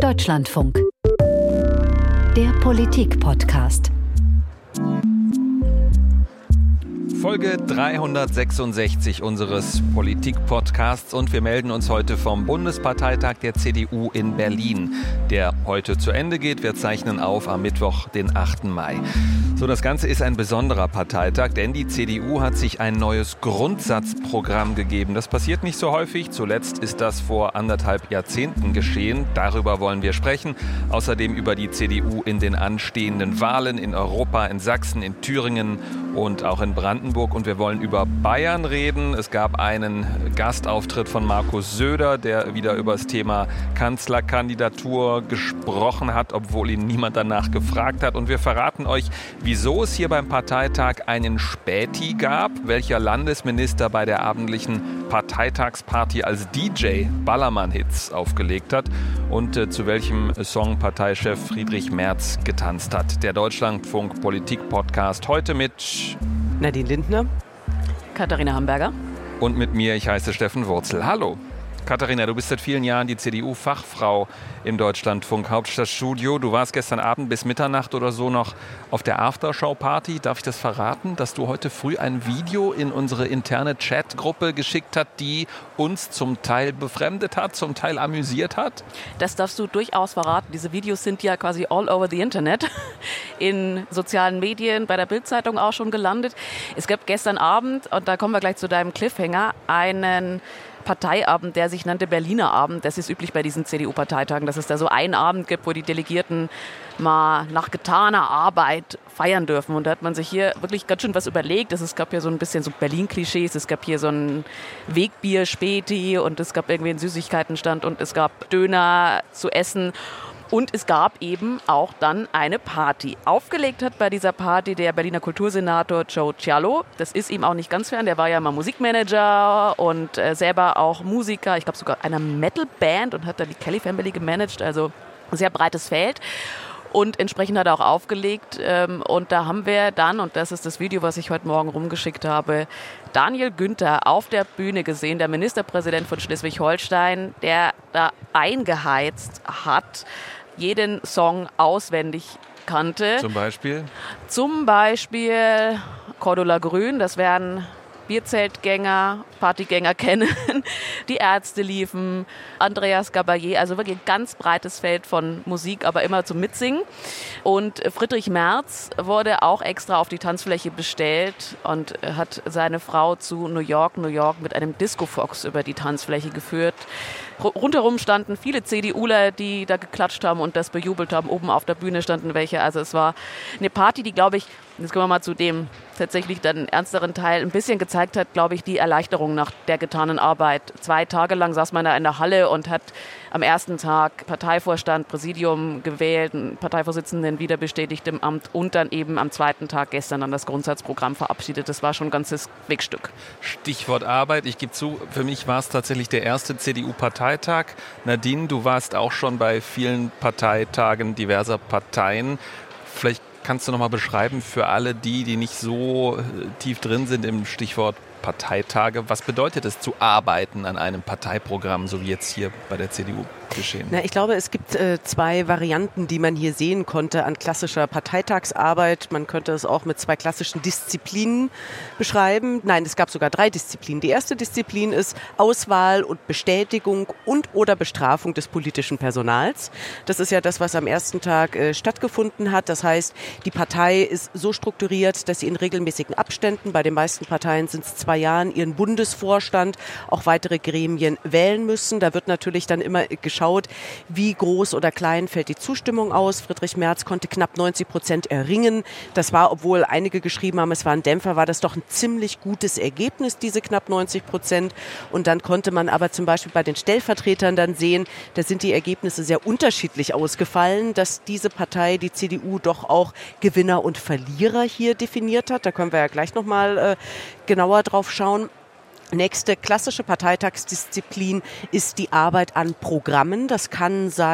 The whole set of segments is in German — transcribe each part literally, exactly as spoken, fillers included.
Deutschlandfunk. Der Politik-Podcast. Folge dreihundertsechsundsechzig unseres Politik-Podcasts und wir melden uns heute vom Bundesparteitag der C D U in Berlin, der heute zu Ende geht. Wir zeichnen auf am Mittwoch, den achten Mai. So, das Ganze ist ein besonderer Parteitag, denn die C D U hat sich ein neues Grundsatzprogramm gegeben. Das passiert nicht so häufig. Zuletzt ist das vor anderthalb Jahrzehnten geschehen. Darüber wollen wir sprechen. Außerdem über die C D U in den anstehenden Wahlen in Europa, in Sachsen, in Thüringen und auch in Brandenburg. Und wir wollen über Bayern reden. Es gab einen Gastauftritt von Markus Söder, der wieder über das Thema Kanzlerkandidatur gesprochen hat, obwohl ihn niemand danach gefragt hat. Und wir verraten euch, wieso es hier beim Parteitag einen Späti gab, welcher Landesminister bei der abendlichen Parteitagsparty als D J Ballermann-Hits aufgelegt hat und äh, zu welchem Song Parteichef Friedrich Merz getanzt hat. Der Deutschlandfunk Politik-Podcast heute mit Nadine Lindner, Katharina Hamburger und mit mir, ich heiße Steffen Wurzel. Hallo. Katharina, du bist seit vielen Jahren die C D U-Fachfrau im Deutschlandfunk Hauptstadtstudio. Du warst gestern Abend bis Mitternacht oder so noch auf der Aftershow-Party. Darf ich das verraten, dass du heute früh ein Video in unsere interne Chatgruppe geschickt hast, die uns zum Teil befremdet hat, zum Teil amüsiert hat? Das darfst du durchaus verraten. Diese Videos sind ja quasi all over the Internet, in sozialen Medien, bei der Bild-Zeitung auch schon gelandet. Es gab gestern Abend, und da kommen wir gleich zu deinem Cliffhanger, einen Parteiabend, der sich nannte Berliner Abend. Das ist üblich bei diesen C D U-Parteitagen, dass es da so einen Abend gibt, wo die Delegierten mal nach getaner Arbeit feiern dürfen. Und da hat man sich hier wirklich ganz schön was überlegt. Es gab hier so ein bisschen so Berlin-Klischees. Es gab hier so ein Wegbier-Späti und es gab irgendwie einen Süßigkeitenstand und es gab Döner zu essen. Und es gab eben auch dann eine Party. Aufgelegt hat bei dieser Party der Berliner Kultursenator Joe Cialo. Das ist ihm auch nicht ganz fern. Der war ja mal Musikmanager und äh, selber auch Musiker. Ich glaube sogar einer Metalband und hat da die Kelly Family gemanagt. Also ein sehr breites Feld. Und entsprechend hat er auch aufgelegt. Ähm, und da haben wir dann, und das ist das Video, was ich heute Morgen rumgeschickt habe, Daniel Günther auf der Bühne gesehen, der Ministerpräsident von Schleswig-Holstein, der da eingeheizt hat, jeden Song auswendig kannte. Zum Beispiel? Zum Beispiel Cordula Grün, das werden Bierzeltgänger, Partygänger kennen. Die Ärzte liefen, Andreas Gabayé, also wirklich ein ganz breites Feld von Musik, aber immer zum Mitsingen. Und Friedrich Merz wurde auch extra auf die Tanzfläche bestellt und hat seine Frau zu New York, New York mit einem Disco-Fox über die Tanzfläche geführt. Rundherum standen viele CDUler, die da geklatscht haben und das bejubelt haben. Oben auf der Bühne standen welche. Also es war eine Party, die, glaube ich, jetzt kommen wir mal zu dem tatsächlich dann ernsteren Teil, ein bisschen gezeigt hat, glaube ich, die Erleichterung nach der getanen Arbeit. Zwei Tage lang saß man da in der Halle und hat am ersten Tag Parteivorstand, Präsidium gewählt, einen Parteivorsitzenden wieder bestätigt im Amt und dann eben am zweiten Tag gestern dann das Grundsatzprogramm verabschiedet. Das war schon ein ganzes Wegstück. Stichwort Arbeit. Ich gebe zu, für mich war es tatsächlich der erste C D U-Parteitag. Nadine, du warst auch schon bei vielen Parteitagen diverser Parteien. Vielleicht kannst du noch mal beschreiben für alle die, die nicht so tief drin sind im Stichwort Parteitage, was bedeutet es zu arbeiten an einem Parteiprogramm, so wie jetzt hier bei der C D U geschehen? Na, ich glaube, es gibt äh, zwei Varianten, die man hier sehen konnte an klassischer Parteitagsarbeit. Man könnte es auch mit zwei klassischen Disziplinen beschreiben. Nein, es gab sogar drei Disziplinen. Die erste Disziplin ist Auswahl und Bestätigung und oder Bestrafung des politischen Personals. Das ist ja das, was am ersten Tag äh, stattgefunden hat. Das heißt, die Partei ist so strukturiert, dass sie in regelmäßigen Abständen, bei den meisten Parteien sind es zwei Jahren, ihren Bundesvorstand, auch weitere Gremien wählen müssen. Da wird natürlich dann immer geschaut, wie groß oder klein fällt die Zustimmung aus. Friedrich Merz konnte knapp neunzig Prozent erringen. Das war, obwohl einige geschrieben haben, es war ein Dämpfer, war das doch ein ziemlich gutes Ergebnis, diese knapp neunzig Prozent. Und dann konnte man aber zum Beispiel bei den Stellvertretern dann sehen, da sind die Ergebnisse sehr unterschiedlich ausgefallen, dass diese Partei, die C D U, doch auch Gewinner und Verlierer hier definiert hat. Da können wir ja gleich nochmal äh, genauer drauf schauen. Nächste klassische Parteitagsdisziplin ist die Arbeit an Programmen. Das kann sein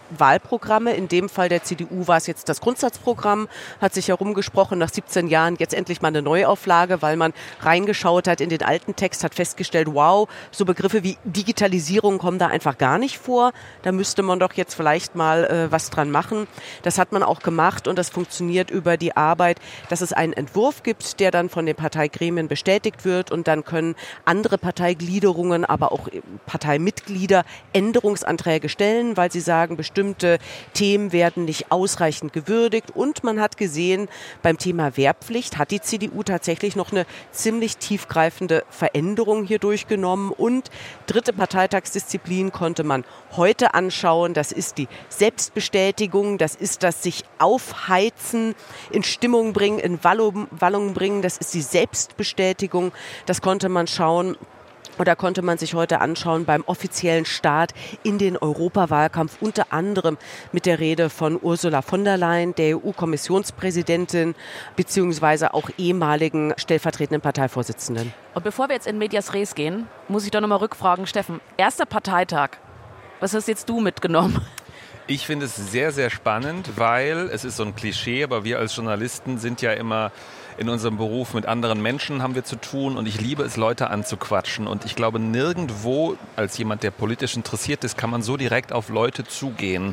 Wahlprogramme. In dem Fall der C D U war es jetzt das Grundsatzprogramm, hat sich herumgesprochen, nach siebzehn Jahren jetzt endlich mal eine Neuauflage, weil man reingeschaut hat in den alten Text, hat festgestellt, wow, so Begriffe wie Digitalisierung kommen da einfach gar nicht vor. Da müsste man doch jetzt vielleicht mal äh, was dran machen. Das hat man auch gemacht und das funktioniert über die Arbeit, dass es einen Entwurf gibt, der dann von den Parteigremien bestätigt wird und dann können andere Parteigliederungen, aber auch Parteimitglieder Änderungsanträge stellen, weil sie sagen, bestimmte Themen werden nicht ausreichend gewürdigt. Und man hat gesehen, beim Thema Wehrpflicht hat die C D U tatsächlich noch eine ziemlich tiefgreifende Veränderung hier durchgenommen. Und dritte Parteitagsdisziplin konnte man heute anschauen. Das ist die Selbstbestätigung, das ist das sich aufheizen, in Stimmung bringen, in Wallung, Wallung bringen. Das ist die Selbstbestätigung. Das konnte man schauen. Oder konnte man sich heute anschauen beim offiziellen Start in den Europawahlkampf, unter anderem mit der Rede von Ursula von der Leyen, der E U-Kommissionspräsidentin, beziehungsweise auch ehemaligen stellvertretenden Parteivorsitzenden. Und bevor wir jetzt in Medias Res gehen, muss ich doch nochmal rückfragen, Steffen, erster Parteitag, was hast jetzt du mitgenommen? Ich finde es sehr, sehr spannend, weil es ist so ein Klischee, aber wir als Journalisten sind ja immer in unserem Beruf mit anderen Menschen haben wir zu tun und ich liebe es, Leute anzuquatschen. Und ich glaube, nirgendwo als jemand, der politisch interessiert ist, kann man so direkt auf Leute zugehen.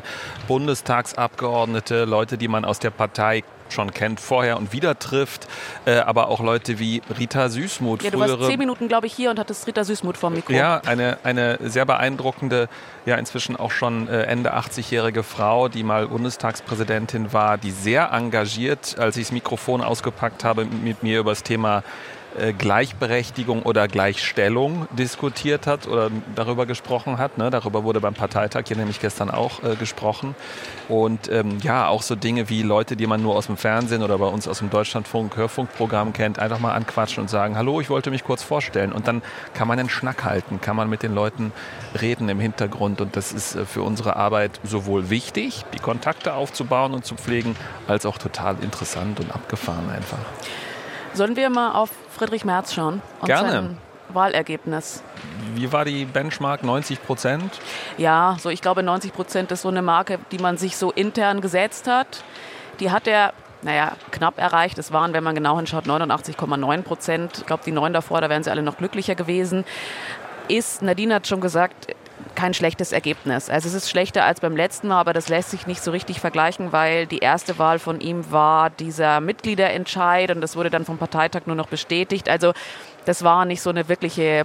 Bundestagsabgeordnete, Leute, die man aus der Partei schon kennt, vorher und wieder trifft, äh, aber auch Leute wie Rita Süssmuth. Ja, du warst zehn Minuten, glaube ich, hier und hattest Rita Süssmuth vor dem Mikro. Ja, eine, eine sehr beeindruckende, ja inzwischen auch schon äh, Ende achtzigjährige Frau, die mal Bundestagspräsidentin war, die sehr engagiert, als ich das Mikrofon ausgepackt habe, mit mir über das Thema Gleichberechtigung oder Gleichstellung diskutiert hat oder darüber gesprochen hat. Ne? Darüber wurde beim Parteitag hier nämlich gestern auch äh, gesprochen. Und ähm, ja, auch so Dinge wie Leute, die man nur aus dem Fernsehen oder bei uns aus dem Deutschlandfunk Hörfunkprogramm kennt, einfach mal anquatschen und sagen, hallo, ich wollte mich kurz vorstellen. Und dann kann man einen Schnack halten, kann man mit den Leuten reden im Hintergrund. Und das ist äh, für unsere Arbeit sowohl wichtig, die Kontakte aufzubauen und zu pflegen, als auch total interessant und abgefahren einfach. Sollen wir mal auf Friedrich Merz schauen und Gerne. sein Wahlergebnis? Wie war die Benchmark? neunzig Prozent? Ja, so ich glaube neunzig Prozent ist so eine Marke, die man sich so intern gesetzt hat. Die hat er, naja, knapp erreicht. Es waren, wenn man genau hinschaut, neunundachtzig Komma neun Prozent. Ich glaube, die neun davor, da wären sie alle noch glücklicher gewesen. Ist, Nadine hat schon gesagt, kein schlechtes Ergebnis. Also es ist schlechter als beim letzten Mal, aber das lässt sich nicht so richtig vergleichen, weil die erste Wahl von ihm war dieser Mitgliederentscheid und das wurde dann vom Parteitag nur noch bestätigt. Also das war nicht so eine wirkliche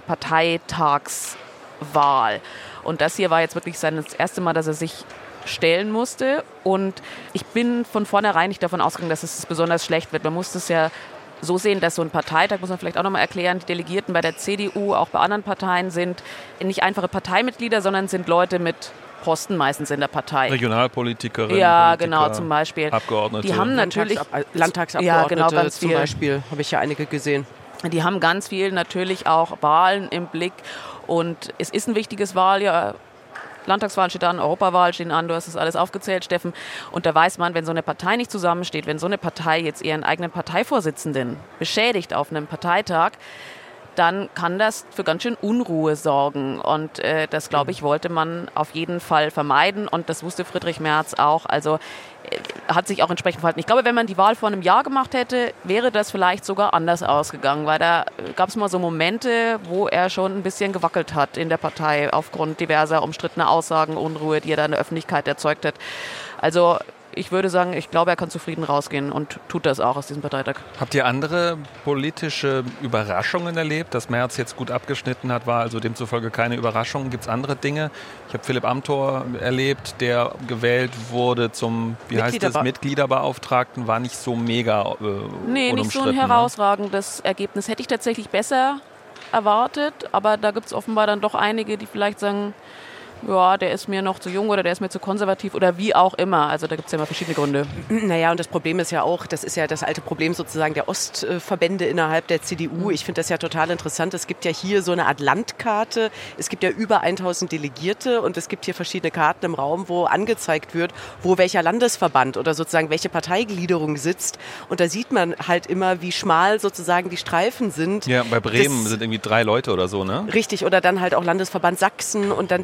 Parteitagswahl. Und das hier war jetzt wirklich sein das erste Mal, dass er sich stellen musste. Und ich bin von vornherein nicht davon ausgegangen, dass es besonders schlecht wird. Man muss das ja so sehen, dass so ein Parteitag, muss man vielleicht auch nochmal erklären, die Delegierten bei der C D U, auch bei anderen Parteien sind nicht einfache Parteimitglieder, sondern sind Leute mit Posten meistens in der Partei. Regionalpolitikerinnen, ja, Politiker, genau, zum Beispiel. Abgeordnete. Die haben natürlich Landtagsab- Landtagsabgeordnete ja, genau, ganz zum viel. Beispiel, habe ich ja einige gesehen. Die haben ganz viel natürlich auch Wahlen im Blick und es ist ein wichtiges Wahljahr. Landtagswahlen steht an, Europawahl stehen an, du hast das alles aufgezählt, Steffen. Und da weiß man, wenn so eine Partei nicht zusammensteht, wenn so eine Partei jetzt ihren eigenen Parteivorsitzenden beschädigt auf einem Parteitag, dann kann das für ganz schön Unruhe sorgen. Und äh, das, glaube ich, wollte man auf jeden Fall vermeiden. Und das wusste Friedrich Merz auch. Also äh, hat sich auch entsprechend verhalten. Ich glaube, wenn man die Wahl vor einem Jahr gemacht hätte, wäre das vielleicht sogar anders ausgegangen. Weil da äh, gab es mal so Momente, wo er schon ein bisschen gewackelt hat in der Partei aufgrund diverser umstrittener Aussagen, Unruhe, die er da in der Öffentlichkeit erzeugt hat. Also ich würde sagen, ich glaube, er kann zufrieden rausgehen und tut das auch aus diesem Parteitag. Habt ihr andere politische Überraschungen erlebt? Dass Merz jetzt gut abgeschnitten hat, war also demzufolge keine Überraschung. Gibt es andere Dinge? Ich habe Philipp Amthor erlebt, der gewählt wurde zum, wie heißt das, Mitgliederbeauftragten, war nicht so mega äh, Nee, nicht so ein herausragendes Ergebnis. Hätte ich tatsächlich besser erwartet, aber da gibt es offenbar dann doch einige, die vielleicht sagen, ja, der ist mir noch zu jung oder der ist mir zu konservativ oder wie auch immer. Also da gibt es ja immer verschiedene Gründe. Naja, und das Problem ist ja auch, das ist ja das alte Problem sozusagen der Ostverbände innerhalb der C D U. Ich finde das ja total interessant. Es gibt ja hier so eine Art Landkarte. Es gibt ja über tausend Delegierte und es gibt hier verschiedene Karten im Raum, wo angezeigt wird, wo welcher Landesverband oder sozusagen welche Parteigliederung sitzt. Und da sieht man halt immer, wie schmal sozusagen die Streifen sind. Ja, bei Bremen das, sind irgendwie drei Leute oder so, ne? Richtig, oder dann halt auch Landesverband Sachsen und dann der Landesverband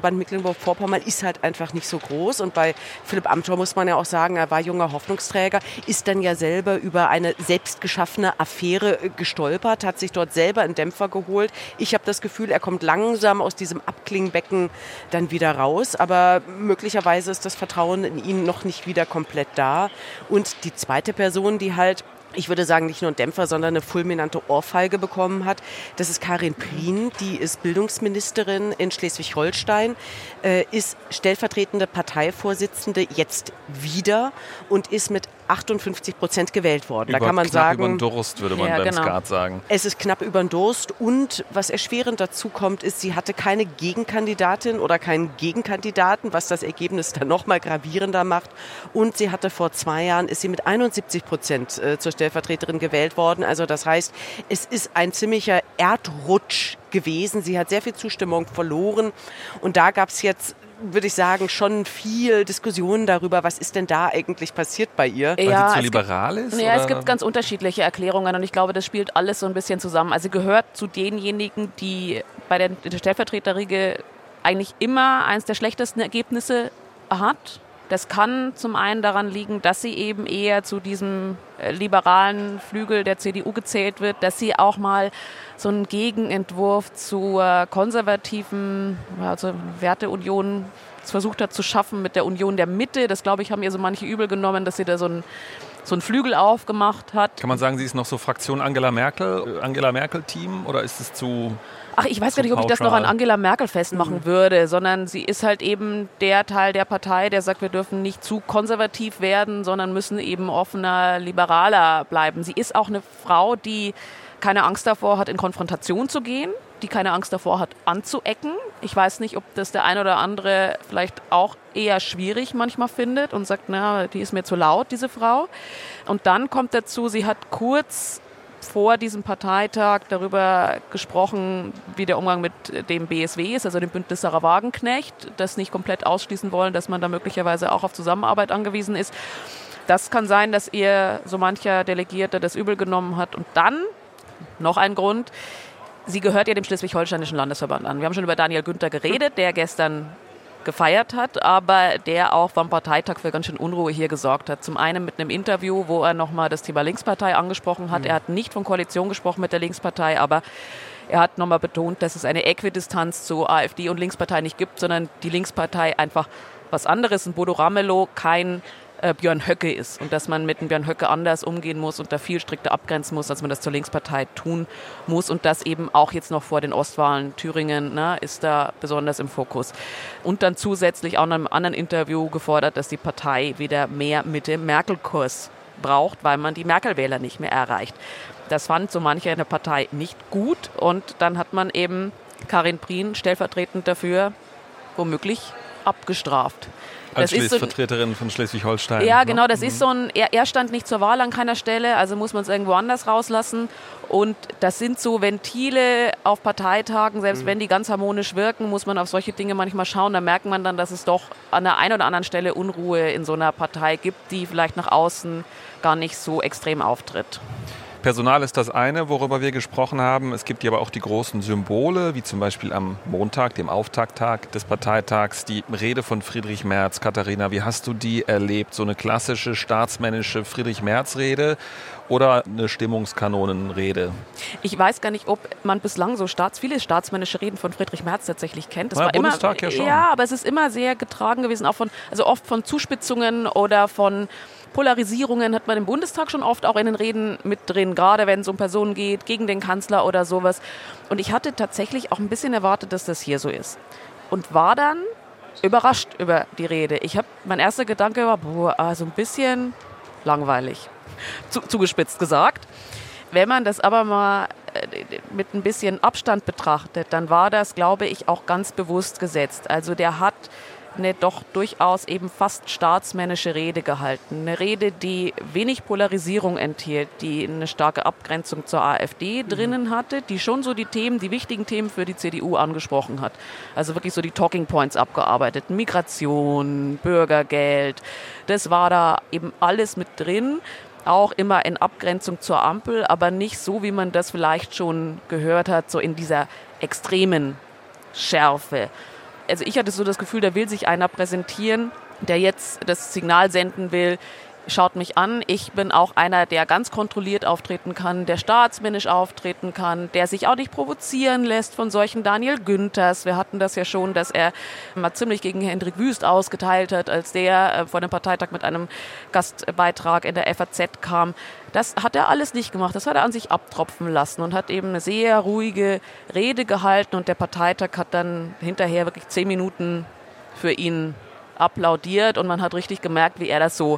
Landesverband Mecklenburg-Vorpommern ist halt einfach nicht so groß. Und bei Philipp Amthor muss man ja auch sagen, er war junger Hoffnungsträger, ist dann ja selber über eine selbst geschaffene Affäre gestolpert, hat sich dort selber einen Dämpfer geholt. Ich habe das Gefühl, er kommt langsam aus diesem Abklingbecken dann wieder raus. Aber möglicherweise ist das Vertrauen in ihn noch nicht wieder komplett da. Und die zweite Person, die halt, ich würde sagen, nicht nur einen Dämpfer, sondern eine fulminante Ohrfeige bekommen hat. Das ist Karin Prien, die ist Bildungsministerin in Schleswig-Holstein, äh, ist stellvertretende Parteivorsitzende jetzt wieder und ist mit achtundfünfzig Prozent gewählt worden. Über, da kann man knapp sagen, über den Durst, würde man ja, beim genau. Skat sagen. Es ist knapp über den Durst und was erschwerend dazu kommt, ist, sie hatte keine Gegenkandidatin oder keinen Gegenkandidaten, was das Ergebnis dann nochmal gravierender macht. Und sie hatte vor zwei Jahren, ist sie mit einundsiebzig Prozent äh, zur Stellvertreterin gewählt worden. Also das heißt, es ist ein ziemlicher Erdrutsch gewesen. Sie hat sehr viel Zustimmung verloren und da gab es jetzt, würde ich sagen, schon viel Diskussionen darüber, was ist denn da eigentlich passiert bei ihr. Weil Ja, sie zu es liberal ist? Ja, oder? es gibt ganz unterschiedliche Erklärungen und ich glaube, das spielt alles so ein bisschen zusammen. Also sie gehört zu denjenigen, die bei der, der Stellvertreterriege eigentlich immer eines der schlechtesten Ergebnisse hat. Das kann zum einen daran liegen, dass sie eben eher zu diesem liberalen Flügel der C D U gezählt wird, dass sie auch mal so einen Gegenentwurf zur konservativen also Werteunion versucht hat zu schaffen mit der Union der Mitte. Das, glaube ich, haben ihr so manche übel genommen, dass sie da so einen so einen Flügel aufgemacht hat. Kann man sagen, sie ist noch so Fraktion Angela Merkel, Angela Merkel-Team oder ist es zu... Ach, ich weiß gar nicht, ob ich das noch an Angela Merkel festmachen mhm. würde, sondern sie ist halt eben der Teil der Partei, der sagt, wir dürfen nicht zu konservativ werden, sondern müssen eben offener, liberaler bleiben. Sie ist auch eine Frau, die keine Angst davor hat, in Konfrontation zu gehen, die keine Angst davor hat, anzuecken. Ich weiß nicht, ob das der ein oder andere vielleicht auch eher schwierig manchmal findet und sagt, na, die ist mir zu laut, diese Frau. Und dann kommt dazu, sie hat kurz vor diesem Parteitag darüber gesprochen, wie der Umgang mit dem B S W ist, also dem Bündnis Sarah Wagenknecht, das nicht komplett ausschließen wollen, dass man da möglicherweise auch auf Zusammenarbeit angewiesen ist. Das kann sein, dass ihr so mancher Delegierter das übel genommen hat. Und dann noch ein Grund, sie gehört ja dem Schleswig-Holsteinischen Landesverband an. Wir haben schon über Daniel Günther geredet, der gestern gefeiert hat, aber der auch beim Parteitag für ganz schön Unruhe hier gesorgt hat. Zum einen mit einem Interview, wo er nochmal das Thema Linkspartei angesprochen hat. Mhm. Er hat nicht von Koalition gesprochen mit der Linkspartei, aber er hat nochmal betont, dass es eine Äquidistanz zu AfD und Linkspartei nicht gibt, sondern die Linkspartei einfach was anderes. Und Bodo Ramelow kein äh, Björn Höcke ist und dass man mit dem Björn Höcke anders umgehen muss und da viel strikter abgrenzen muss, als man das zur Linkspartei tun muss und das eben auch jetzt noch vor den Ostwahlen Thüringen, ne, ist da besonders im Fokus. Und dann zusätzlich auch in einem anderen Interview gefordert, dass die Partei wieder mehr Mitte-Merkel-Kurs braucht, weil man die Merkel-Wähler nicht mehr erreicht. Das fand so mancher in der Partei nicht gut und dann hat man eben Karin Prien stellvertretend dafür womöglich abgestraft. Als das ist so, Vertreterin von Schleswig-Holstein. Ja, genau, das mhm. ist so ein, er, er stand nicht zur Wahl an keiner Stelle, also muss man es irgendwo anders rauslassen. Und das sind so Ventile auf Parteitagen, selbst mhm. wenn die ganz harmonisch wirken, muss man auf solche Dinge manchmal schauen. Da merkt man dann, dass es doch an der einen oder anderen Stelle Unruhe in so einer Partei gibt, die vielleicht nach außen gar nicht so extrem auftritt. Personal ist das eine, worüber wir gesprochen haben. Es gibt ja aber auch die großen Symbole, wie zum Beispiel am Montag, dem Auftakttag des Parteitags, die Rede von Friedrich Merz. Katharina, wie hast du die erlebt? So eine klassische staatsmännische Friedrich-Merz-Rede oder eine Stimmungskanonenrede? Ich weiß gar nicht, ob man bislang so staats, viele staatsmännische Reden von Friedrich Merz tatsächlich kennt. Das ja, war Bundestag immer, ja schon. Ja, aber es ist immer sehr getragen gewesen, auch von, also oft von Zuspitzungen oder von Polarisierungen hat man im Bundestag schon oft auch in den Reden mit drin, gerade wenn es um Personen geht, gegen den Kanzler oder sowas. Und ich hatte tatsächlich auch ein bisschen erwartet, dass das hier so ist. Und war dann überrascht über die Rede. Ich habe, mein erster Gedanke war, boah, also ein bisschen langweilig, Zu, zugespitzt gesagt. Wenn man das aber mal mit ein bisschen Abstand betrachtet, dann war das, glaube ich, auch ganz bewusst gesetzt. Also der hat eine doch durchaus eben fast staatsmännische Rede gehalten. Eine Rede, die wenig Polarisierung enthielt, die eine starke Abgrenzung zur AfD mhm. drinnen hatte, die schon so die Themen, die wichtigen Themen für die C D U angesprochen hat. Also wirklich so die Talking Points abgearbeitet. Migration, Bürgergeld, das war da eben alles mit drin. Auch immer in Abgrenzung zur Ampel, aber nicht so, wie man das vielleicht schon gehört hat, so in dieser extremen Schärfe. also ich hatte so das Gefühl, da will sich einer präsentieren, der jetzt das Signal senden will, schaut mich an, ich bin auch einer, der ganz kontrolliert auftreten kann, der staatsmännisch auftreten kann, der sich auch nicht provozieren lässt von solchen Daniel Günthers. Wir hatten das ja schon, dass er mal ziemlich gegen Hendrik Wüst ausgeteilt hat, als der äh, vor dem Parteitag mit einem Gastbeitrag in der F A Z kam. Das hat er alles nicht gemacht, das hat er an sich abtropfen lassen und hat eben eine sehr ruhige Rede gehalten und der Parteitag hat dann hinterher wirklich zehn Minuten für ihn applaudiert und man hat richtig gemerkt, wie er das so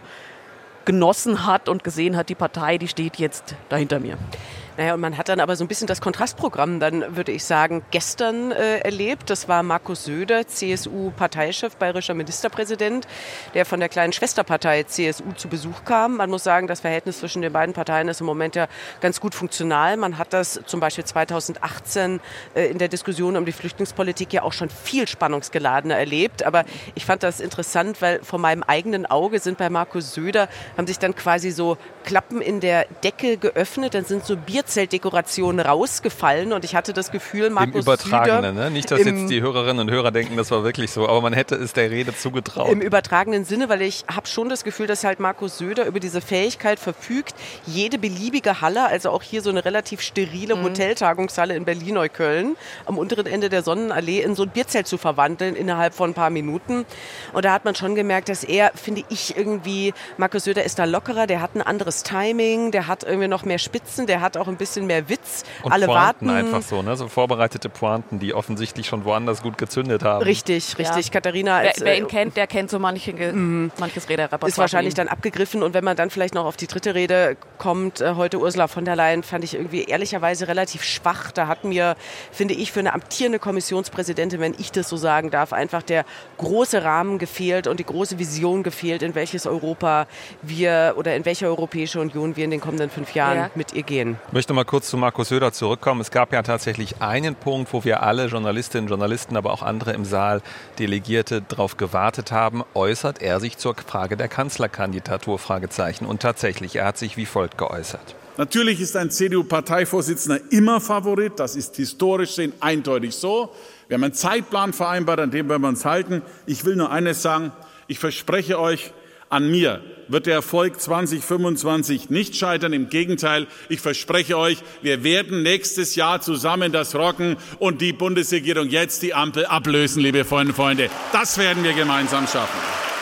genossen hat und gesehen hat, die Partei, die steht jetzt da hinter mir. Naja, und man hat dann aber so ein bisschen das Kontrastprogramm, dann würde ich sagen, gestern äh, erlebt. Das war Markus Söder, C S U-Parteichef, bayerischer Ministerpräsident, der von der kleinen Schwesterpartei C S U zu Besuch kam. Man muss sagen, das Verhältnis zwischen den beiden Parteien ist im Moment ja ganz gut funktional. Man hat das zum Beispiel zweitausendachtzehn äh, in der Diskussion um die Flüchtlingspolitik ja auch schon viel spannungsgeladener erlebt. Aber ich fand das interessant, weil vor meinem eigenen Auge sind bei Markus Söder, haben sich dann quasi so Klappen in der Decke geöffnet, dann sind so Bier Zeltdekorationen rausgefallen und ich hatte das Gefühl, Markus Im Übertragenen, Söder, ne? Nicht, dass im, jetzt die Hörerinnen und Hörer denken, das war wirklich so, aber man hätte es der Rede zugetraut. Im übertragenen Sinne, weil ich habe schon das Gefühl, dass halt Markus Söder über diese Fähigkeit verfügt, jede beliebige Halle, also auch hier so eine relativ sterile mhm. Hoteltagungshalle in Berlin-Neukölln, am unteren Ende der Sonnenallee in so ein Bierzelt zu verwandeln innerhalb von ein paar Minuten. Und da hat man schon gemerkt, dass er, finde ich, irgendwie, Markus Söder ist da lockerer, der hat ein anderes Timing, der hat irgendwie noch mehr Spitzen, der hat auch ein bisschen mehr Witz. Und alle Pointen warten einfach so, ne? So vorbereitete Pointen, die offensichtlich schon woanders gut gezündet haben. Richtig, richtig. Ja. Katharina als, wer, wer ihn kennt, der kennt so manche, mm, manches Rederepertoire. Ist wahrscheinlich dann abgegriffen und wenn man dann vielleicht noch auf die dritte Rede kommt, äh, heute Ursula von der Leyen, fand ich irgendwie ehrlicherweise relativ schwach. Da hat mir, finde ich, für eine amtierende Kommissionspräsidentin, wenn ich das so sagen darf, einfach der große Rahmen gefehlt und die große Vision gefehlt, in welches Europa wir oder in welche Europäische Union wir in den kommenden fünf Jahren ja. mit ihr gehen. Ich möchte mal kurz zu Markus Söder zurückkommen. Es gab ja tatsächlich einen Punkt, wo wir alle Journalistinnen und Journalisten, aber auch andere im Saal, Delegierte, darauf gewartet haben. Äußert er sich zur Frage der Kanzlerkandidatur? Fragezeichen. Und tatsächlich, er hat sich wie folgt geäußert. Natürlich ist ein C D U-Parteivorsitzender immer Favorit. Das ist historisch gesehen eindeutig so. Wir haben einen Zeitplan vereinbart, an dem werden wir uns halten. Ich will nur eines sagen. Ich verspreche euch, an mir wird der Erfolg zwanzig fünfundzwanzig nicht scheitern. Im Gegenteil, ich verspreche euch, wir werden nächstes Jahr zusammen das rocken und die Bundesregierung jetzt die Ampel ablösen, liebe Freunde und Freunde. Das werden wir gemeinsam schaffen.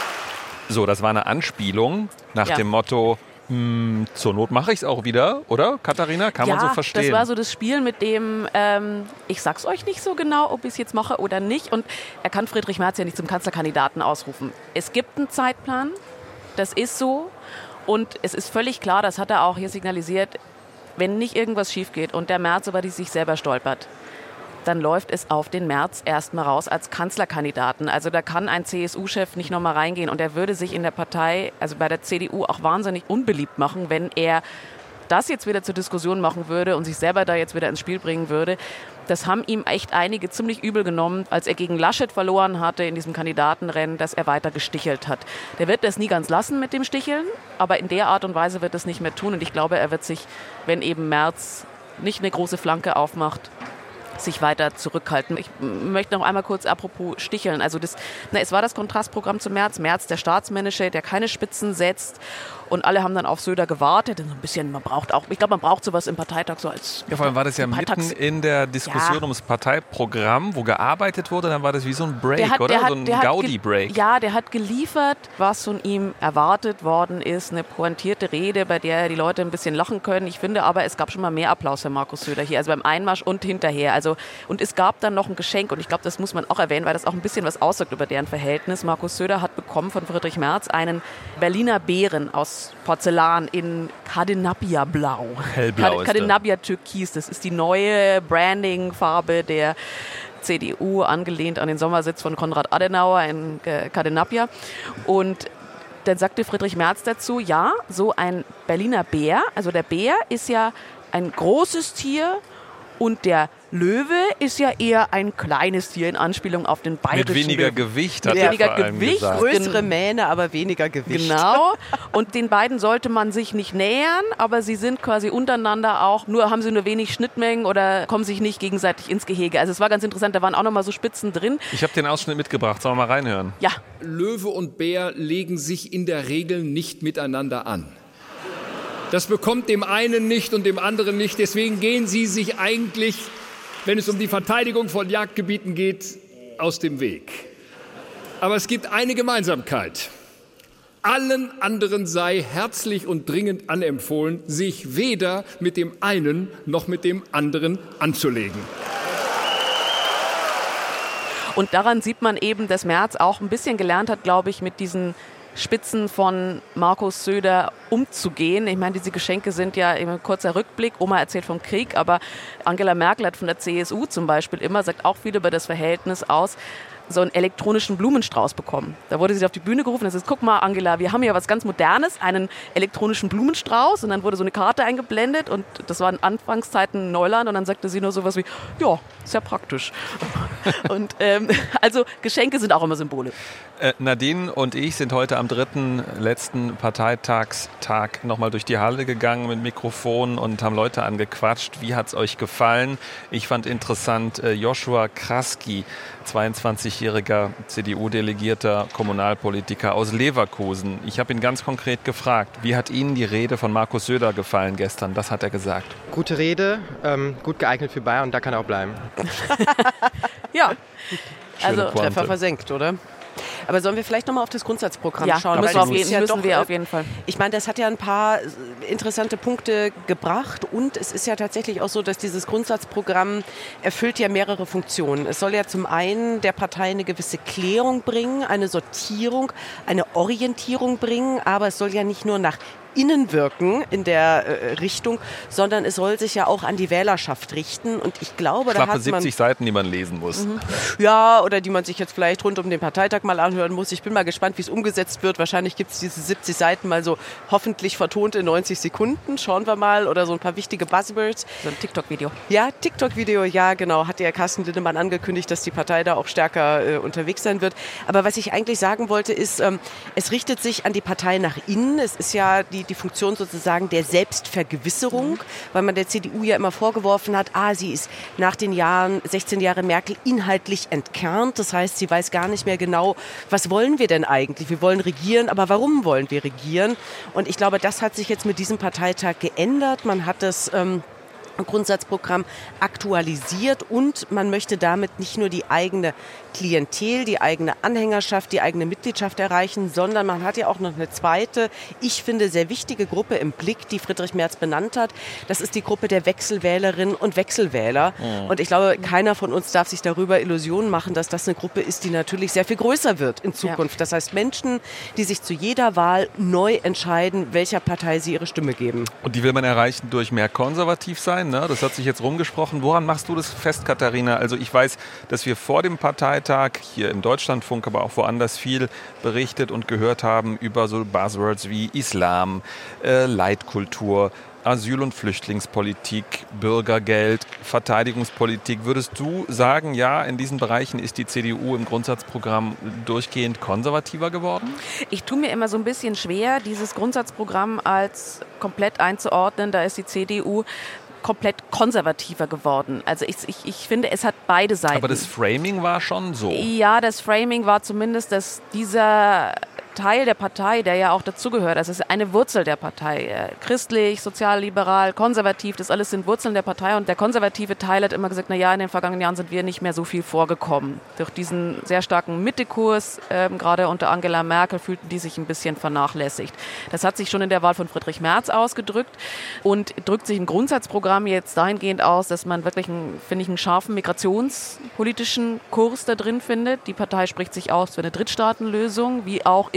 So, das war eine Anspielung nach ja. dem Motto, mh, zur Not mache ich es auch wieder, oder, Katharina? Kann ja, man so verstehen? Das war so das Spiel mit dem, ähm, ich sag's euch nicht so genau, ob ich es jetzt mache oder nicht. Und er kann Friedrich Merz ja nicht zum Kanzlerkandidaten ausrufen. Es gibt einen Zeitplan. Das ist so und es ist völlig klar, das hat er auch hier signalisiert, wenn nicht irgendwas schief geht und der Merz über die sich selber stolpert, dann läuft es auf den Merz erstmal raus als Kanzlerkandidaten. Also da kann ein C S U-Chef nicht nochmal reingehen und er würde sich in der Partei, also bei der C D U auch wahnsinnig unbeliebt machen, wenn er das jetzt wieder zur Diskussion machen würde und sich selber da jetzt wieder ins Spiel bringen würde. Das haben ihm echt einige ziemlich übel genommen, als er gegen Laschet verloren hatte in diesem Kandidatenrennen, dass er weiter gestichelt hat. Der wird das nie ganz lassen mit dem Sticheln, aber in der Art und Weise wird es nicht mehr tun. Und ich glaube, er wird sich, wenn eben Merz nicht eine große Flanke aufmacht, sich weiter zurückhalten. Ich möchte noch einmal kurz apropos Sticheln. Also das, na, es war das Kontrastprogramm zu Merz. Merz, der Staatsmännische, der keine Spitzen setzt. Und alle haben dann auf Söder gewartet. Und so ein bisschen, man braucht auch, ich glaube, man braucht sowas im Parteitag so als. Ja, vor allem war das ja mitten in der Diskussion ja. ums Parteiprogramm, wo gearbeitet wurde. Dann war das wie so ein Break, hat, oder? Hat, so ein Gaudi-Break. Ja, der hat geliefert, was von ihm erwartet worden ist. Eine pointierte Rede, bei der die Leute ein bisschen lachen können. Ich finde aber, es gab schon mal mehr Applaus für Markus Söder hier. Also beim Einmarsch und hinterher. Also, und es gab dann noch ein Geschenk. Und ich glaube, das muss man auch erwähnen, weil das auch ein bisschen was aussagt über deren Verhältnis. Markus Söder hat bekommen von Friedrich Merz einen Berliner Bären aus Porzellan in Cadenabia-Blau. Hellblau Cadenabia-Türkis. Das ist die neue Branding-Farbe der C D U, angelehnt an den Sommersitz von Konrad Adenauer in Cadenabia. Und dann sagte Friedrich Merz dazu, ja, so ein Berliner Bär, also der Bär ist ja ein großes Tier und der Löwe ist ja eher ein kleines Tier in Anspielung auf den bayerischen Mit weniger Löwen. Gewicht, hat Mit er weniger vor allem Gewicht. gesagt. Größere Mähne, aber weniger Gewicht. Genau. Und den beiden sollte man sich nicht nähern, aber sie sind quasi untereinander auch, nur haben sie nur wenig Schnittmengen oder kommen sich nicht gegenseitig ins Gehege. Also es war ganz interessant, da waren auch nochmal so Spitzen drin. Ich habe den Ausschnitt mitgebracht, sollen wir mal reinhören? Ja. Löwe und Bär legen sich in der Regel nicht miteinander an. Das bekommt dem einen nicht und dem anderen nicht. Deswegen gehen sie sich eigentlich, wenn es um die Verteidigung von Jagdgebieten geht, aus dem Weg. Aber es gibt eine Gemeinsamkeit. Allen anderen sei herzlich und dringend anempfohlen, sich weder mit dem einen noch mit dem anderen anzulegen. Und daran sieht man eben, dass Merz auch ein bisschen gelernt hat, glaube ich, mit diesen Spitzen von Markus Söder umzugehen. Ich meine, diese Geschenke sind ja eben ein kurzer Rückblick. Oma erzählt vom Krieg, aber Angela Merkel hat von der C S U zum Beispiel immer, sagt auch viel über das Verhältnis aus, so einen elektronischen Blumenstrauß bekommen. Da wurde sie auf die Bühne gerufen und sagt, guck mal Angela, wir haben hier was ganz Modernes, einen elektronischen Blumenstrauß, und dann wurde so eine Karte eingeblendet und das war in Anfangszeiten Neuland und dann sagte sie nur sowas wie, ja, sehr praktisch. Und ähm, also Geschenke sind auch immer Symbole. Äh, Nadine und ich sind heute am dritten, letzten Parteitagstag nochmal durch die Halle gegangen mit Mikrofon und haben Leute angequatscht. Wie hat es euch gefallen? Ich fand interessant, äh, Joshua Kraski, zweiundzwanzigjähriger C D U-delegierter Kommunalpolitiker aus Leverkusen. Ich habe ihn ganz konkret gefragt, wie hat Ihnen die Rede von Markus Söder gefallen gestern? Das hat er gesagt. Gute Rede, ähm, gut geeignet für Bayern, und da kann er auch bleiben. Ja, Schöne also Pointe. Treffer versenkt, oder? Aber sollen wir vielleicht nochmal auf das Grundsatzprogramm ja, schauen? müssen, Weil wir auf, das ist jeden, ja müssen doch, wir äh, auf jeden Fall. Ich meine, das hat ja ein paar interessante Punkte gebracht und es ist ja tatsächlich auch so, dass dieses Grundsatzprogramm erfüllt ja mehrere Funktionen. Es soll ja zum einen der Partei eine gewisse Klärung bringen, eine Sortierung, eine Orientierung bringen, aber es soll ja nicht nur nach innen wirken in der äh, Richtung, sondern es soll sich ja auch an die Wählerschaft richten. Und ich glaube, Knappe da hat man siebzig Seiten, die man lesen muss. Mhm. Ja, oder die man sich jetzt vielleicht rund um den Parteitag mal anhören muss. Ich bin mal gespannt, wie es umgesetzt wird. Wahrscheinlich gibt es diese siebzig Seiten mal so hoffentlich vertont in neunzig Sekunden. Schauen wir mal. Oder so ein paar wichtige Buzzwords. So ein TikTok-Video. Ja, TikTok-Video, ja genau. Hat ja Carsten Linnemann angekündigt, dass die Partei da auch stärker äh, unterwegs sein wird. Aber was ich eigentlich sagen wollte, ist, ähm, es richtet sich an die Partei nach innen. Es ist ja die die Funktion sozusagen der Selbstvergewisserung, weil man der C D U ja immer vorgeworfen hat, ah, sie ist nach den Jahren, sechzehn Jahre Merkel, inhaltlich entkernt. Das heißt, sie weiß gar nicht mehr genau, was wollen wir denn eigentlich? Wir wollen regieren, aber warum wollen wir regieren? Und ich glaube, das hat sich jetzt mit diesem Parteitag geändert. Man hat das ähm, Grundsatzprogramm aktualisiert und man möchte damit nicht nur die eigene Klientel, die eigene Anhängerschaft, die eigene Mitgliedschaft erreichen, sondern man hat ja auch noch eine zweite, ich finde sehr wichtige Gruppe im Blick, die Friedrich Merz benannt hat. Das ist die Gruppe der Wechselwählerinnen und Wechselwähler. Mhm. Und ich glaube, keiner von uns darf sich darüber Illusionen machen, dass das eine Gruppe ist, die natürlich sehr viel größer wird in Zukunft. Ja. Das heißt Menschen, die sich zu jeder Wahl neu entscheiden, welcher Partei sie ihre Stimme geben. Und die will man erreichen durch mehr konservativ sein, ne? Das hat sich jetzt rumgesprochen. Woran machst du das fest, Katharina? Also ich weiß, dass wir vor dem Parteitag hier im Deutschlandfunk, aber auch woanders viel berichtet und gehört haben über so Buzzwords wie Islam, äh, Leitkultur, Asyl- und Flüchtlingspolitik, Bürgergeld, Verteidigungspolitik. Würdest du sagen, ja, in diesen Bereichen ist die C D U im Grundsatzprogramm durchgehend konservativer geworden? Ich tue mir immer so ein bisschen schwer, dieses Grundsatzprogramm als komplett einzuordnen. Da ist die C D U komplett konservativer geworden. Also ich, ich, ich finde, es hat beide Seiten. Aber das Framing war schon so. Ja, das Framing war zumindest, dass dieser Teil der Partei, der ja auch dazugehört, das ist eine Wurzel der Partei. Christlich, sozialliberal, konservativ, das alles sind Wurzeln der Partei. Und der konservative Teil hat immer gesagt, na ja, in den vergangenen Jahren sind wir nicht mehr so viel vorgekommen. Durch diesen sehr starken Mittekurs, äh, gerade unter Angela Merkel, fühlten die sich ein bisschen vernachlässigt. Das hat sich schon in der Wahl von Friedrich Merz ausgedrückt und drückt sich im Grundsatzprogramm jetzt dahingehend aus, dass man wirklich, einen, finde ich, einen scharfen migrationspolitischen Kurs da drin findet. Die Partei spricht sich aus für eine Drittstaatenlösung, wie auch im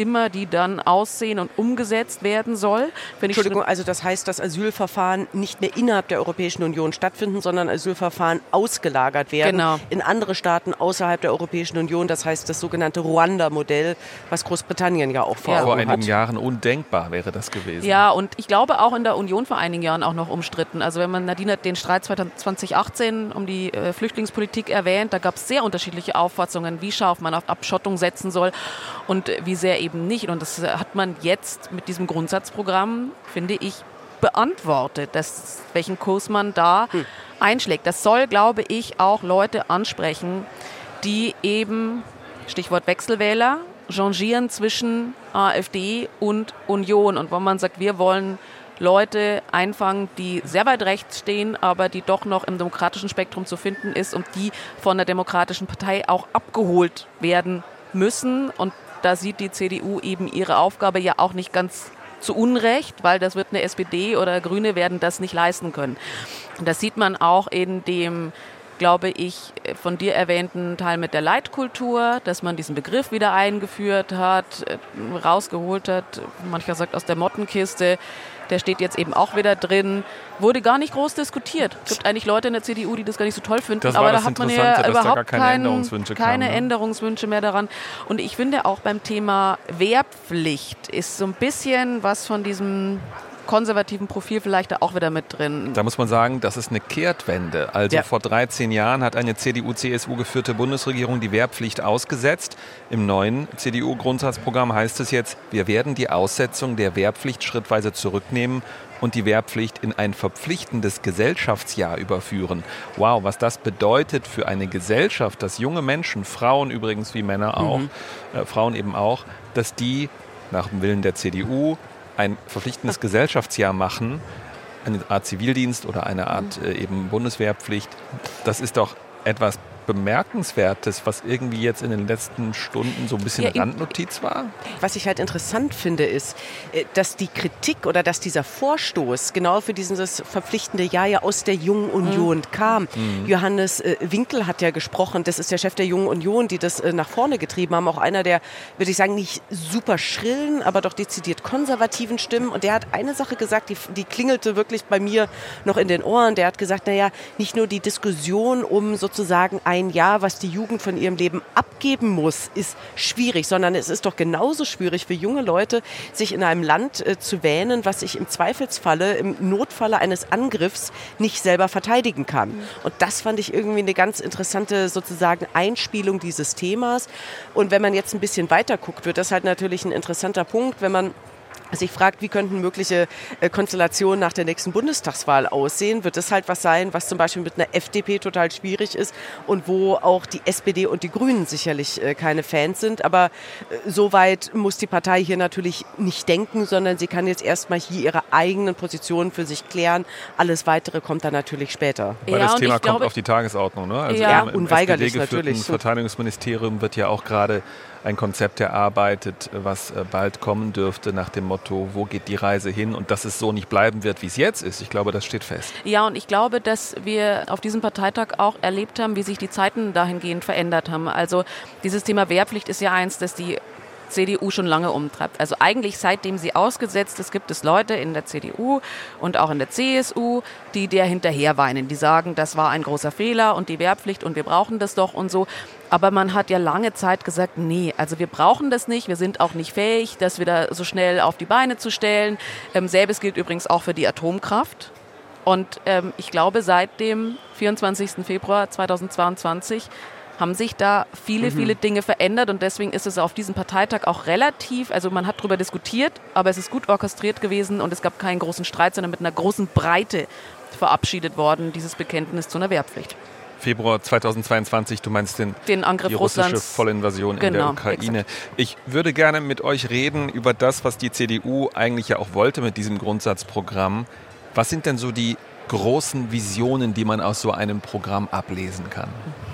immer die dann aussehen und umgesetzt werden soll. Entschuldigung, also das heißt, dass Asylverfahren nicht mehr innerhalb der Europäischen Union stattfinden, sondern Asylverfahren ausgelagert werden genau. in andere Staaten außerhalb der Europäischen Union. Das heißt, das sogenannte Ruanda-Modell, was Großbritannien ja auch vor ja. Augen Vor einigen hat. Jahren undenkbar wäre das gewesen. Ja, und ich glaube auch in der Union vor einigen Jahren auch noch umstritten. Also wenn man Nadine hat den Streit zwanzig achtzehn um die äh, Flüchtlingspolitik erwähnt, da gab es sehr unterschiedliche Auffassungen, wie scharf man auf Abschottung setzen soll und wie sehr eben nicht. Und das hat man jetzt mit diesem Grundsatzprogramm, finde ich, beantwortet, dass, welchen Kurs man da hm. einschlägt. Das soll, glaube ich, auch Leute ansprechen, die eben, Stichwort Wechselwähler, changieren zwischen AfD und Union. Und wo man sagt, wir wollen Leute einfangen, die sehr weit rechts stehen, aber die doch noch im demokratischen Spektrum zu finden ist und die von der Demokratischen Partei auch abgeholt werden müssen. Und da sieht die C D U eben ihre Aufgabe ja auch nicht ganz zu Unrecht, weil das wird eine S P D oder Grüne werden das nicht leisten können. Und das sieht man auch in dem, glaube ich, von dir erwähnten Teil mit der Leitkultur, dass man diesen Begriff wieder eingeführt hat, rausgeholt hat, mancher sagt aus der Mottenkiste. Der steht jetzt eben auch wieder drin. Wurde gar nicht groß diskutiert. Es gibt eigentlich Leute in der C D U, die das gar nicht so toll finden. Das aber war da das hat man ja Interessante, dass da überhaupt gar keine kein, Änderungswünsche keine kamen, ne? Änderungswünsche mehr daran. Und ich finde auch beim Thema Wehrpflicht ist so ein bisschen was von diesem konservativen Profil vielleicht da auch wieder mit drin. Da muss man sagen, das ist eine Kehrtwende. Also ja. vor dreizehn Jahren hat eine C D U C S U geführte Bundesregierung die Wehrpflicht ausgesetzt. Im neuen C D U-Grundsatzprogramm heißt es jetzt, wir werden die Aussetzung der Wehrpflicht schrittweise zurücknehmen und die Wehrpflicht in ein verpflichtendes Gesellschaftsjahr überführen. Wow, was das bedeutet für eine Gesellschaft, dass junge Menschen, Frauen übrigens wie Männer auch, mhm. äh, Frauen eben auch, dass die nach dem Willen der C D U ein verpflichtendes Gesellschaftsjahr machen, eine Art Zivildienst oder eine Art äh, eben Bundeswehrpflicht. Das ist doch etwas Bemerkenswertes, was irgendwie jetzt in den letzten Stunden so ein bisschen ja, Randnotiz war? Was ich halt interessant finde, ist, dass die Kritik oder dass dieser Vorstoß genau für dieses verpflichtende Jahr ja aus der Jungen Union mhm. kam. Mhm. Johannes äh, Winkel hat ja gesprochen, das ist der Chef der Jungen Union, die das äh, nach vorne getrieben haben. Auch einer der, würde ich sagen, nicht super schrillen, aber doch dezidiert konservativen Stimmen. Und der hat eine Sache gesagt, die, die klingelte wirklich bei mir noch in den Ohren. Der hat gesagt, naja, nicht nur die Diskussion um sozusagen ein ein Jahr, was die Jugend von ihrem Leben abgeben muss, ist schwierig, sondern es ist doch genauso schwierig für junge Leute, sich in einem Land äh, zu wähnen, was sich im Zweifelsfalle, im Notfalle eines Angriffs nicht selber verteidigen kann. Mhm. Und das fand ich irgendwie eine ganz interessante sozusagen Einspielung dieses Themas. Und wenn man jetzt ein bisschen weiter guckt, wird das halt natürlich ein interessanter Punkt, wenn man sich fragt, wie könnten mögliche äh, Konstellationen nach der nächsten Bundestagswahl aussehen, wird das halt was sein, was zum Beispiel mit einer F D P total schwierig ist und wo auch die S P D und die Grünen sicherlich äh, keine Fans sind. Aber äh, so weit muss die Partei hier natürlich nicht denken, sondern sie kann jetzt erstmal hier ihre eigenen Positionen für sich klären. Alles Weitere kommt dann natürlich später. Weil ja, das Thema kommt glaube, auf die Tagesordnung. Ne? Also ja, im, im unweigerlich S P D geführten natürlich. Verteidigungsministerium wird ja auch gerade ein Konzept erarbeitet, was bald kommen dürfte nach dem Motto, wo geht die Reise hin und dass es so nicht bleiben wird, wie es jetzt ist. Ich glaube, das steht fest. Ja, und ich glaube, dass wir auf diesem Parteitag auch erlebt haben, wie sich die Zeiten dahingehend verändert haben. Also dieses Thema Wehrpflicht ist ja eins, das die C D U schon lange umtreibt. Also eigentlich seitdem sie ausgesetzt ist, gibt es Leute in der C D U und auch in der C S U, die der hinterher weinen. Die sagen, das war ein großer Fehler und die Wehrpflicht und wir brauchen das doch und so. Aber man hat ja lange Zeit gesagt, nee, also wir brauchen das nicht. Wir sind auch nicht fähig, das wieder so schnell auf die Beine zu stellen. Ähm, selbes gilt übrigens auch für die Atomkraft. Und ähm, ich glaube, seit dem vierundzwanzigsten Februar zweitausendzweiundzwanzig haben sich da viele, mhm. viele Dinge verändert und deswegen ist es auf diesem Parteitag auch relativ, also man hat darüber diskutiert, aber es ist gut orchestriert gewesen und es gab keinen großen Streit, sondern mit einer großen Breite verabschiedet worden, dieses Bekenntnis zu einer Wehrpflicht. Februar zweitausendzweiundzwanzig, du meinst den, den Angriff die russische Russlands. Vollinvasion Genau, in der Ukraine. exakt. Ich würde gerne mit euch reden über das, was die C D U eigentlich ja auch wollte mit diesem Grundsatzprogramm. Was sind denn so die großen Visionen, die man aus so einem Programm ablesen kann?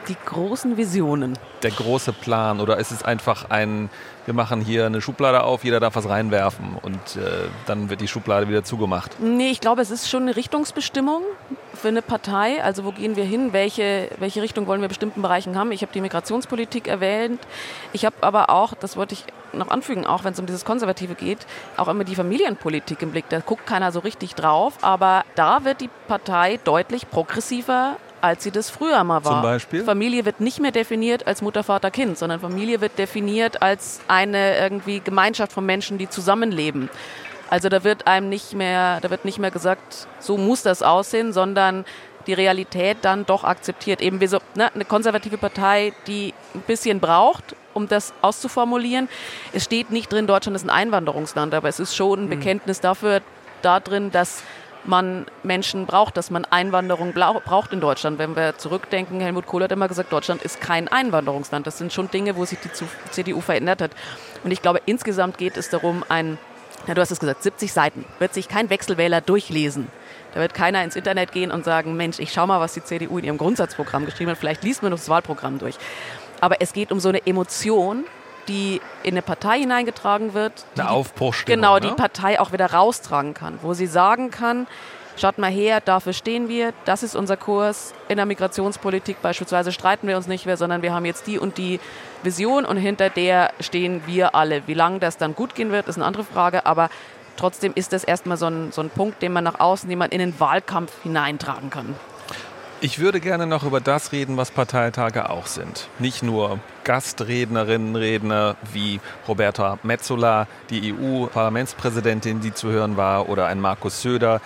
Die großen Visionen. Der große Plan, oder ist es einfach ein, wir machen hier eine Schublade auf, jeder darf was reinwerfen und äh, dann wird die Schublade wieder zugemacht? Nee, ich glaube, es ist schon eine Richtungsbestimmung für eine Partei. Also wo gehen wir hin? Welche, welche Richtung wollen wir in bestimmten Bereichen haben? Ich habe die Migrationspolitik erwähnt. Ich habe aber auch, das wollte ich noch anfügen, auch wenn es um dieses Konservative geht, auch immer die Familienpolitik im Blick. Da guckt keiner so richtig drauf, aber da wird die Partei deutlich progressiver, als sie das früher mal war. Zum Beispiel? Familie wird nicht mehr definiert als Mutter, Vater, Kind, sondern Familie wird definiert als eine irgendwie Gemeinschaft von Menschen, die zusammenleben. Also da wird einem nicht mehr, da wird nicht mehr gesagt, so muss das aussehen, sondern die Realität dann doch akzeptiert. Eben wie so, ne, eine konservative Partei, die ein bisschen braucht, um das auszuformulieren. Es steht nicht drin, Deutschland ist ein Einwanderungsland, aber es ist schon ein Bekenntnis dafür, da drin, dass man Menschen braucht, dass man Einwanderung braucht in Deutschland. Wenn wir zurückdenken, Helmut Kohl hat immer gesagt, Deutschland ist kein Einwanderungsland. Das sind schon Dinge, wo sich die C D U verändert hat. Und ich glaube, insgesamt geht es darum, ein, ja, du hast es gesagt, siebzig Seiten, wird sich kein Wechselwähler durchlesen. Da wird keiner ins Internet gehen und sagen, Mensch, ich schau mal, was die C D U in ihrem Grundsatzprogramm geschrieben hat. Vielleicht liest man noch das Wahlprogramm durch. Aber es geht um so eine Emotion, die in eine Partei hineingetragen wird. Eine Aufbruchstimmung. Genau, die ne? Partei auch wieder raustragen kann, wo sie sagen kann, schaut mal her, dafür stehen wir, das ist unser Kurs. In der Migrationspolitik beispielsweise streiten wir uns nicht mehr, sondern wir haben jetzt die und die Vision und hinter der stehen wir alle. Wie lange das dann gut gehen wird, ist eine andere Frage, aber trotzdem ist das erstmal so ein, so ein Punkt, den man nach außen, den man in den Wahlkampf hineintragen kann. Ich würde gerne noch über das reden, was Parteitage auch sind. Nicht nur Gastrednerinnen, Redner wie Roberta Metsola, die E U-Parlamentspräsidentin, die zu hören war, oder ein Markus Söder.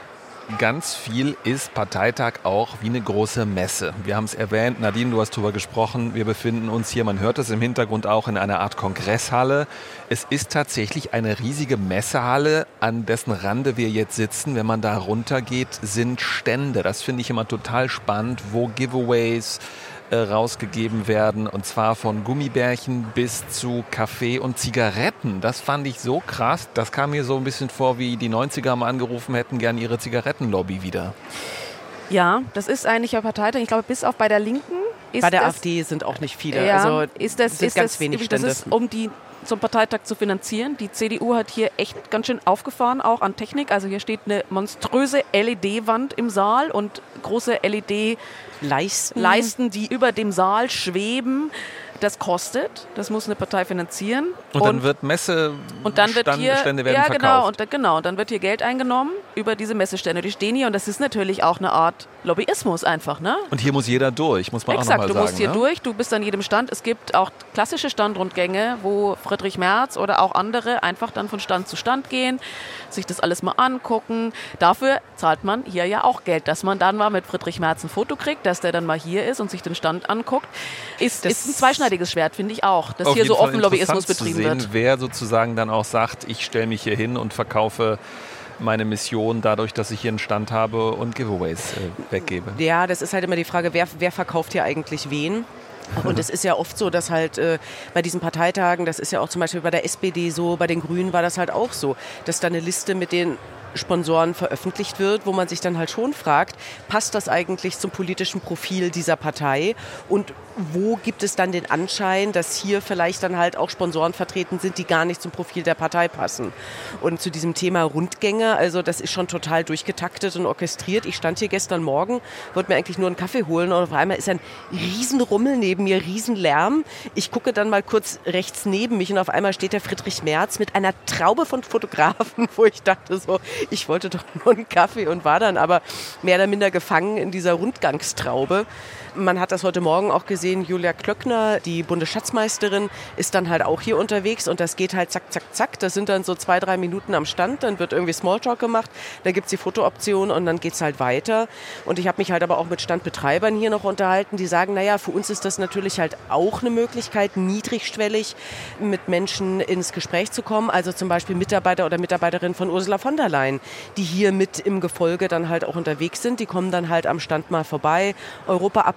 Ganz viel ist Parteitag auch wie eine große Messe. Wir haben es erwähnt, Nadine, du hast darüber gesprochen, wir befinden uns hier, man hört es im Hintergrund auch, in einer Art Kongresshalle. Es ist tatsächlich eine riesige Messehalle, an dessen Rande wir jetzt sitzen. Wenn man da runtergeht, sind Stände. Das finde ich immer total spannend, wo Giveaways rausgegeben werden, und zwar von Gummibärchen bis zu Kaffee und Zigaretten. Das fand ich so krass, das kam mir so ein bisschen vor, wie die neunziger mal angerufen hätten, gern ihre Zigarettenlobby wieder. Ja, das ist eigentlich ein Parteitag, ich glaube, bis auf bei der Linken. Ist bei der das, AfD sind auch nicht viele, ja, also ist das, sind ist ganz das, wenig das Stände. ist, um die zum Parteitag zu finanzieren. Die C D U hat hier echt ganz schön aufgefahren, auch an Technik. Also hier steht eine monströse L E D-Wand im Saal und große L E D-Leisten, Leisten, die über dem Saal schweben. Das kostet, das muss eine Partei finanzieren. Und, und dann wird Messe, und dann wird Stand, hier, Stände werden ja, verkauft. Genau und, genau, und dann wird hier Geld eingenommen über diese Messestände. Die stehen hier und das ist natürlich auch eine Art Lobbyismus einfach, ne? Und hier muss jeder durch, muss man Exakt, auch nochmal sagen. du musst hier ne? durch, du bist an jedem Stand. Es gibt auch klassische Standrundgänge, wo Friedrich Merz oder auch andere einfach dann von Stand zu Stand gehen, sich das alles mal angucken. Dafür zahlt man hier ja auch Geld, dass man dann mal mit Friedrich Merz ein Foto kriegt, dass der dann mal hier ist und sich den Stand anguckt. Ist, ist ein zweischneidiges Schwert, finde ich auch, dass Auf hier jeden so Fall offen Lobbyismus interessant betrieben zu sehen, wird. Wer sozusagen dann auch sagt, ich stelle mich hier hin und verkaufe meine Mission dadurch, dass ich hier einen Stand habe und Giveaways äh, weggebe. Ja, das ist halt immer die Frage, wer, wer verkauft hier eigentlich wen? Und es ist ja oft so, dass halt äh, bei diesen Parteitagen, das ist ja auch zum Beispiel bei der S P D so, bei den Grünen war das halt auch so, dass da eine Liste mit den Sponsoren veröffentlicht wird, wo man sich dann halt schon fragt, passt das eigentlich zum politischen Profil dieser Partei und wo gibt es dann den Anschein, dass hier vielleicht dann halt auch Sponsoren vertreten sind, die gar nicht zum Profil der Partei passen. Und zu diesem Thema Rundgänge, also das ist schon total durchgetaktet und orchestriert. Ich stand hier gestern Morgen, wollte mir eigentlich nur einen Kaffee holen und auf einmal ist ein Riesenrummel neben mir, Riesenlärm. Ich gucke dann mal kurz rechts neben mich und auf einmal steht der Friedrich Merz mit einer Traube von Fotografen, wo ich dachte so, ich wollte doch nur einen Kaffee und war dann aber mehr oder minder gefangen in dieser Rundgangstraube. Man hat das heute Morgen auch gesehen, Julia Klöckner, die Bundesschatzmeisterin, ist dann halt auch hier unterwegs und das geht halt zack, zack, zack. Das sind dann so zwei, drei Minuten am Stand, dann wird irgendwie Smalltalk gemacht, dann gibt es die Fotooption und dann geht es halt weiter. Und ich habe mich halt aber auch mit Standbetreibern hier noch unterhalten, die sagen, naja, für uns ist das natürlich halt auch eine Möglichkeit, niedrigschwellig mit Menschen ins Gespräch zu kommen. Also zum Beispiel Mitarbeiter oder Mitarbeiterin von Ursula von der Leyen, die hier mit im Gefolge dann halt auch unterwegs sind. Die kommen dann halt am Stand mal vorbei, Europa ab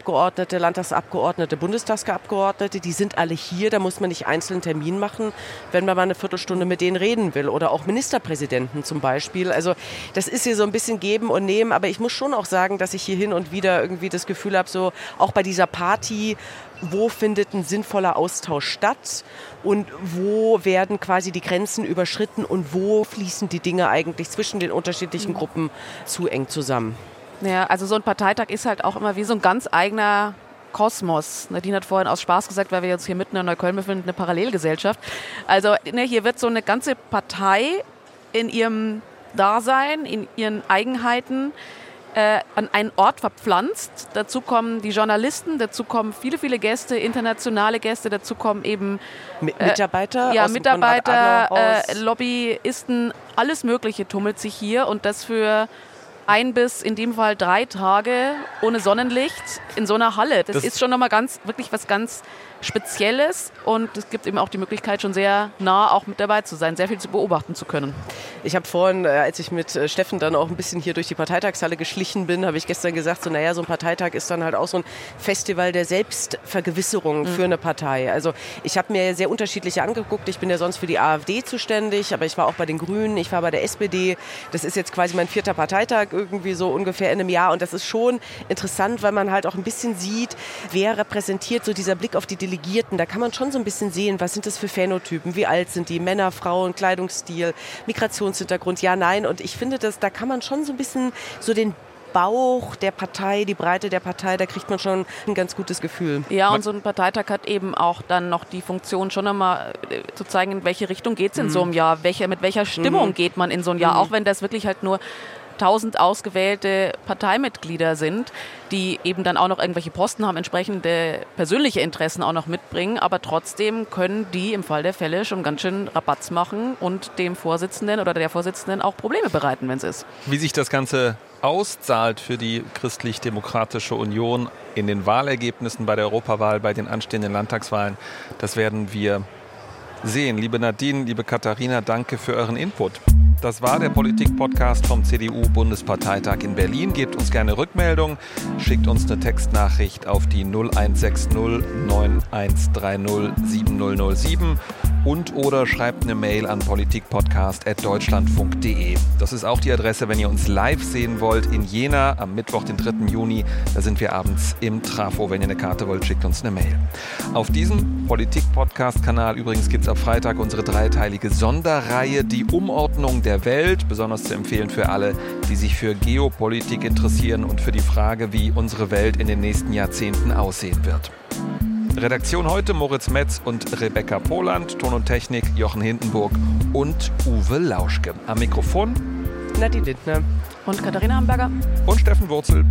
Bundestagsabgeordnete, Landtagsabgeordnete, Bundestagsabgeordnete, die sind alle hier, da muss man nicht einzelnen Termin machen, wenn man mal eine Viertelstunde mit denen reden will. Oder auch Ministerpräsidenten zum Beispiel. Also das ist hier so ein bisschen Geben und Nehmen, aber ich muss schon auch sagen, dass ich hier hin und wieder irgendwie das Gefühl habe, so auch bei dieser Party, wo findet ein sinnvoller Austausch statt und wo werden quasi die Grenzen überschritten und wo fließen die Dinge eigentlich zwischen den unterschiedlichen Gruppen zu eng zusammen. Ja, also so ein Parteitag ist halt auch immer wie so ein ganz eigener Kosmos. Nadine hat vorhin aus Spaß gesagt, weil wir uns hier mitten in Neukölln befinden, eine Parallelgesellschaft. Also ne, hier wird so eine ganze Partei in ihrem Dasein, in ihren Eigenheiten Äh, an einen Ort verpflanzt. Dazu kommen die Journalisten, dazu kommen viele, viele Gäste, internationale Gäste, dazu kommen eben äh, Mitarbeiter, ja, aus Mitarbeiter, äh, Lobbyisten, alles Mögliche tummelt sich hier und das für ein bis in dem Fall drei Tage ohne Sonnenlicht in so einer Halle. Das, das ist schon nochmal ganz, wirklich was ganz Spezielles und es gibt eben auch die Möglichkeit, schon sehr nah auch mit dabei zu sein, sehr viel zu beobachten zu können. Ich habe vorhin, als ich mit Steffen dann auch ein bisschen hier durch die Parteitagshalle geschlichen bin, habe ich gestern gesagt, so naja, so ein Parteitag ist dann halt auch so ein Festival der Selbstvergewisserung mhm. für eine Partei. Also ich habe mir sehr unterschiedliche angeguckt. Ich bin ja sonst für die AfD zuständig, aber ich war auch bei den Grünen, ich war bei der S P D. Das ist jetzt quasi mein vierter Parteitag irgendwie so ungefähr in einem Jahr und das ist schon interessant, weil man halt auch ein bisschen sieht, wer repräsentiert so dieser Blick auf die Delegierten. Da kann man schon so ein bisschen sehen, was sind das für Phänotypen, wie alt sind die, Männer, Frauen, Kleidungsstil, Migrationshintergrund, ja, nein. Und ich finde, dass, da kann man schon so ein bisschen so den Bauch der Partei, die Breite der Partei, da kriegt man schon ein ganz gutes Gefühl. Ja, und so ein Parteitag hat eben auch dann noch die Funktion, schon einmal zu zeigen, in welche Richtung geht es in mhm. so einem Jahr, welche, mit welcher Stimmung mhm. geht man in so ein Jahr, mhm. auch wenn das wirklich halt nur tausend ausgewählte Parteimitglieder sind, die eben dann auch noch irgendwelche Posten haben, entsprechende persönliche Interessen auch noch mitbringen, aber trotzdem können die im Fall der Fälle schon ganz schön Rabatz machen und dem Vorsitzenden oder der Vorsitzenden auch Probleme bereiten, wenn es ist. Wie sich das Ganze auszahlt für die Christlich-Demokratische Union in den Wahlergebnissen bei der Europawahl, bei den anstehenden Landtagswahlen, das werden wir sehen. Liebe Nadine, liebe Katharina, danke für euren Input. Das war der Politik-Podcast vom C D U-Bundesparteitag in Berlin. Gebt uns gerne Rückmeldung, schickt uns eine Textnachricht auf die null eins sechs null neun eins drei null sieben null null sieben und oder schreibt eine Mail an politikpodcast at deutschlandfunk punkt de. Das ist auch die Adresse, wenn ihr uns live sehen wollt in Jena am Mittwoch, den dritten Juni. Da sind wir abends im Trafo. Wenn ihr eine Karte wollt, schickt uns eine Mail. Auf diesem Politik-Podcast-Kanal übrigens gibt es ab Freitag unsere dreiteilige Sonderreihe Die Umordnung der Welt. Besonders zu empfehlen für alle, die sich für Geopolitik interessieren und für die Frage, wie unsere Welt in den nächsten Jahrzehnten aussehen wird. Redaktion heute Moritz Metz und Rebecca Poland, Ton und Technik Jochen Hindenburg und Uwe Lauschke. Am Mikrofon Nadine Lindner und Katharina Hamburger und Steffen Wurzel.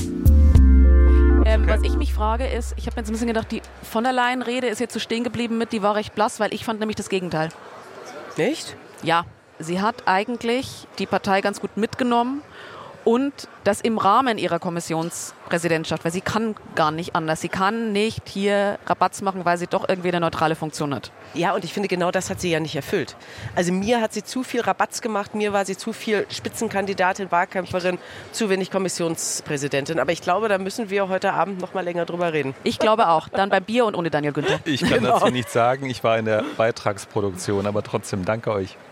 Ähm, okay. Was ich mich frage ist, ich habe mir jetzt ein bisschen gedacht, die von der Leyen-Rede ist jetzt so stehen geblieben mit, die war recht blass, weil ich fand nämlich das Gegenteil. Echt? Ja, sie hat eigentlich die Partei ganz gut mitgenommen. Und das im Rahmen ihrer Kommissionspräsidentschaft, weil sie kann gar nicht anders. Sie kann nicht hier Rabatz machen, weil sie doch irgendwie eine neutrale Funktion hat. Ja, und ich finde, genau das hat sie ja nicht erfüllt. Also mir hat sie zu viel Rabatz gemacht, mir war sie zu viel Spitzenkandidatin, Wahlkämpferin, zu wenig Kommissionspräsidentin. Aber ich glaube, da müssen wir heute Abend noch mal länger drüber reden. Ich glaube auch. Dann beim Bier und ohne Daniel Günther. Ich kann genau. dazu nichts sagen. Ich war in der Beitragsproduktion, aber trotzdem danke euch.